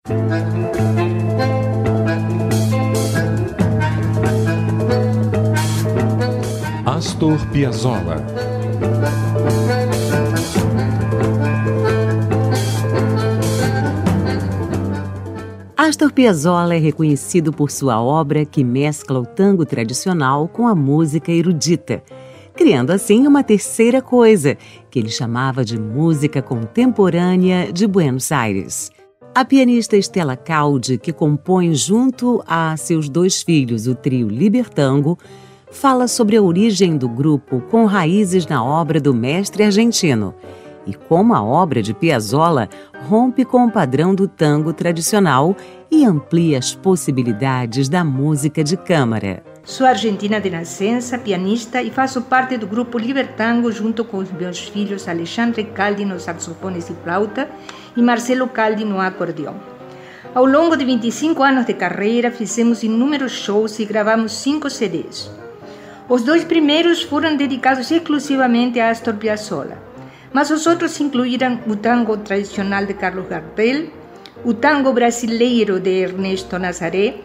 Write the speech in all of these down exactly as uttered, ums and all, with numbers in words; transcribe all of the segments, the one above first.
Astor Piazzolla. Astor Piazzolla é reconhecido por sua obra que mescla o tango tradicional com a música erudita, criando assim uma terceira coisa, que ele chamava de música contemporânea de Buenos Aires. A pianista Estela Caldi, que compõe junto a seus dois filhos o trio Libertango, fala sobre a origem do grupo com raízes na obra do mestre argentino e como a obra de Piazzolla rompe com o padrão do tango tradicional e amplia as possibilidades da música de câmara. Sou argentina de nascença, pianista, e faço parte do grupo Libertango junto com os meus filhos Alexandre Caldi no saxofone e flauta e Marcelo Caldi no acordeão. Ao longo de vinte e cinco anos de carreira, fizemos inúmeros shows e gravamos cinco C Ds. Os dois primeiros foram dedicados exclusivamente a Astor Piazzolla, mas os outros incluíram o tango tradicional de Carlos Gardel, o tango brasileiro de Ernesto Nazaré,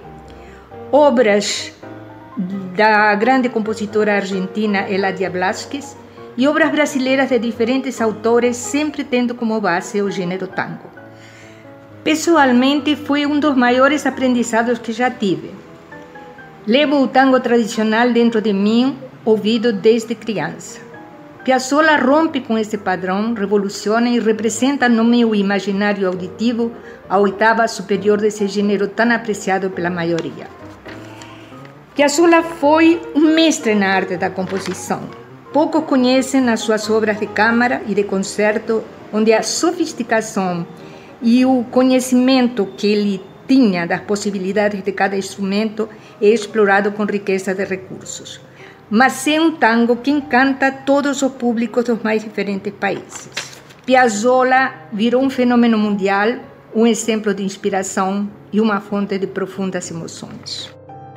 obras da grande compositora argentina Eladia Blasquez e obras brasileiras de diferentes autores, sempre tendo como base o gênero tango. Pessoalmente, foi um dos maiores aprendizados que já tive. Levo o tango tradicional dentro de mim, ouvido desde criança. Piazzolla rompe com esse padrão, revoluciona e representa no meu imaginário auditivo a oitava superior desse gênero tão apreciado pela maioria. Piazzolla foi um mestre na arte da composição. Poucos conhecem as suas obras de câmara e de concerto, onde a sofisticação e o conhecimento que ele tinha das possibilidades de cada instrumento é explorado com riqueza de recursos. Mas é um tango que encanta todos os públicos dos mais diferentes países. Piazzolla virou um fenômeno mundial, um exemplo de inspiração e uma fonte de profundas emoções.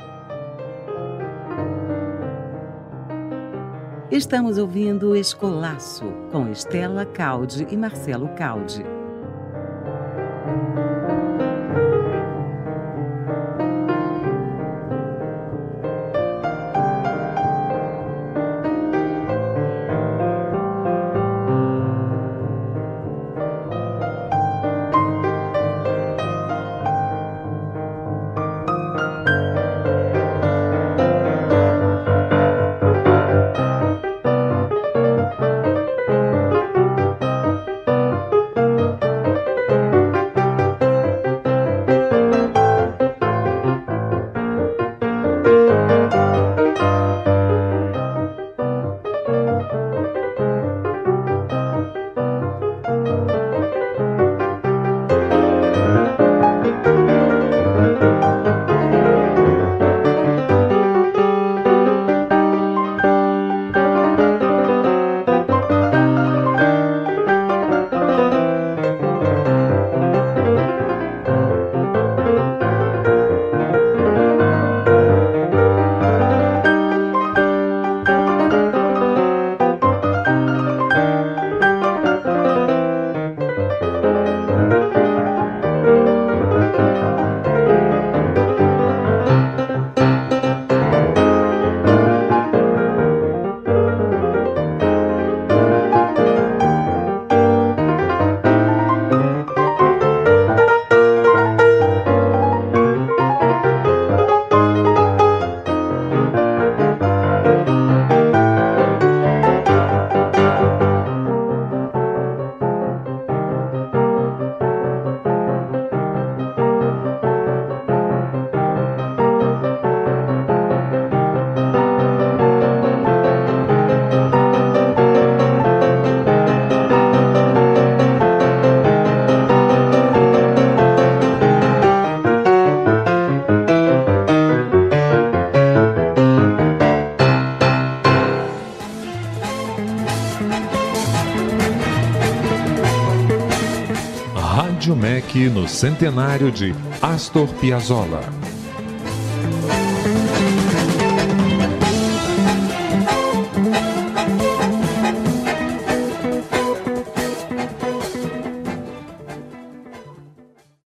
Estamos ouvindo Escolaço, com Estela Caldi e Marcelo Caldi. Rádio M E C no centenário de Astor Piazzolla.